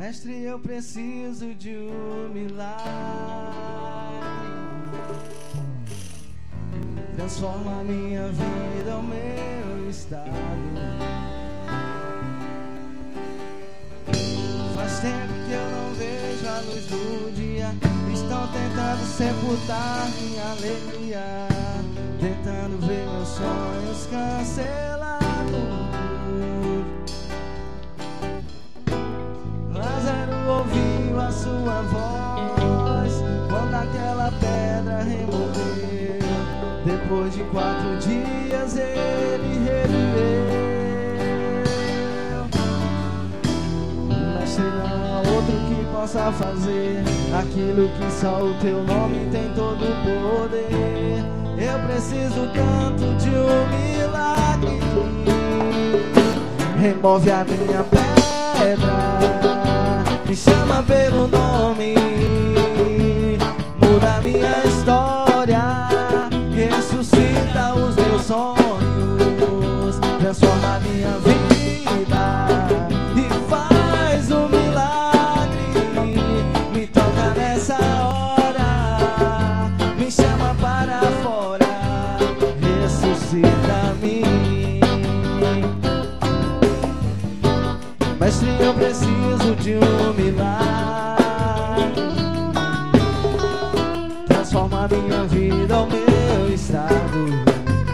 Mestre, eu preciso de um milagre. Transforma minha vida, o meu estado. Faz tempo que eu não vejo a luz do dia. Estão tentando sepultar minha alegria, tentando ver meus sonhos cancelados. Lázaro ouviu a sua voz quando aquela pedra removeu. Depois de 4 dias ele reviveu. Mestre, não há outro que possa fazer aquilo que só o teu nome tem todo o poder. Eu preciso tanto de um milagre. Remove a minha pedra, me chama pelo nome, muda minha história, ressuscita os meus sonhos, transforma minha vida e faz um milagre. Me toca nessa hora, me chama para fora, ressuscita-me. Mestre, eu preciso de um milagre. Transforma minha vida, o meu estado.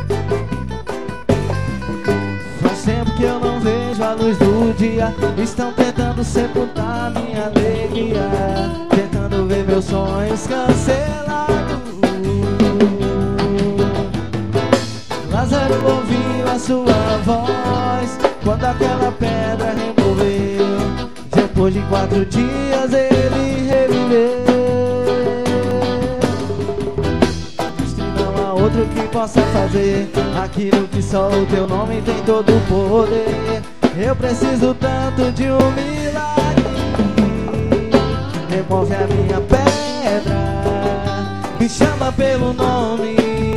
Faz tempo que eu não vejo a luz do dia. Estão tentando sepultar minha alegria, tentando ver meus sonhos cancelados. Lázaro ouviu a sua voz quando aquela pedra removeu. Depois de 4 dias ele reviveu. Mestre, não há outro que possa fazer aquilo que só o teu nome tem todo o poder. Eu preciso tanto de um milagre. Remove a minha pedra, me chama pelo nome,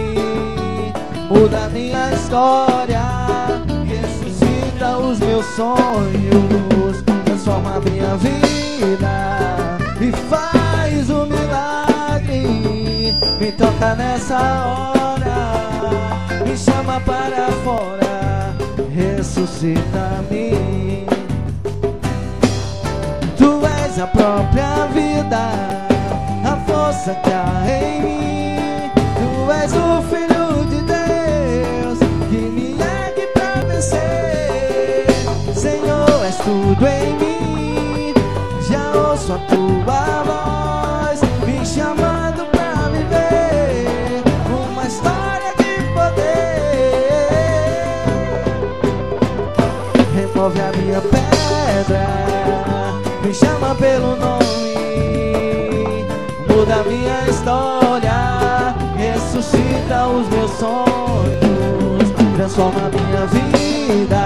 muda minha história, ressuscita os meus sonhos, transforma minha vida e faz um milagre. Me toca nessa hora, me chama para fora, ressuscita-me. Tu és a própria vida, a força que há em mim. Tu és o Filho de Deus que me ergue pra vencer. Senhor, és tudo em mim. Já ouço a tua voz me chamando pra viver uma história de poder. Remove a minha pedra, me chama pelo nome, muda minha história, ressuscita os meus sonhos, transforma minha vida